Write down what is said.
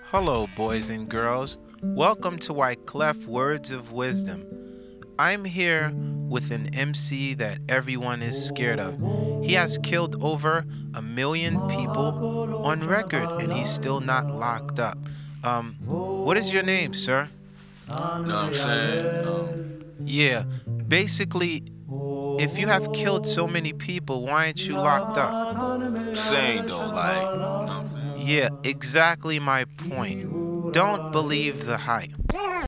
Hello, boys and girls. Welcome to Wyclef Words of Wisdom. I'm here with an MC that everyone is scared of. He has killed over 1 million people on record, and he's still not locked up. What is your name, sir? Know what I'm saying? Yeah, basically, if you have killed so many people, why aren't you locked up? Saying though, like, you know what I'm saying? Yeah, exactly my point. Don't believe the hype.